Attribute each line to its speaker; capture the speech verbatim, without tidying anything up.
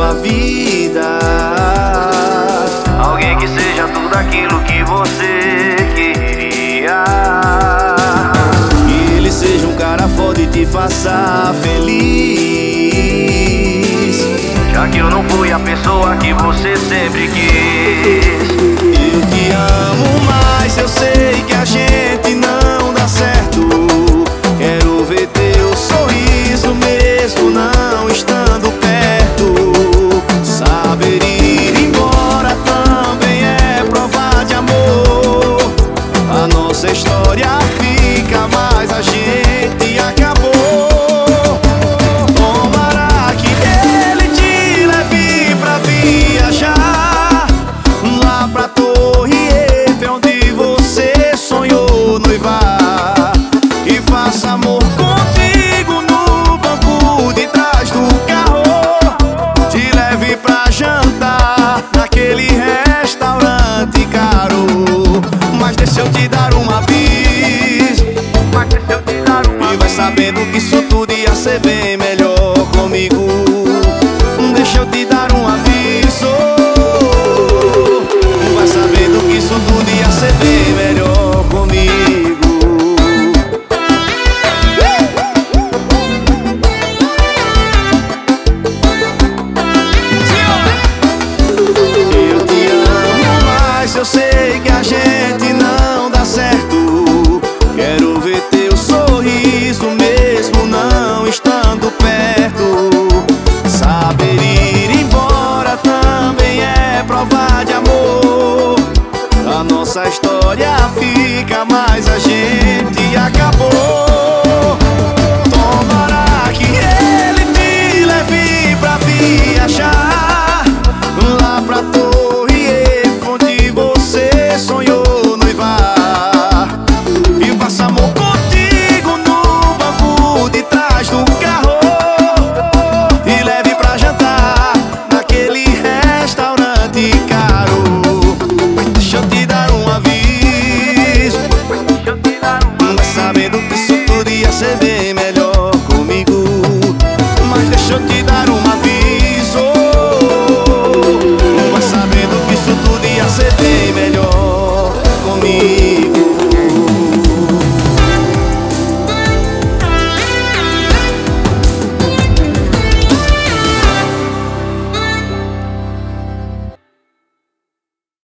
Speaker 1: sua vida.
Speaker 2: Alguém que seja tudo aquilo que você queria.
Speaker 1: Que ele seja um cara foda e te faça feliz,
Speaker 2: já que eu não fui a pessoa que você sempre quis.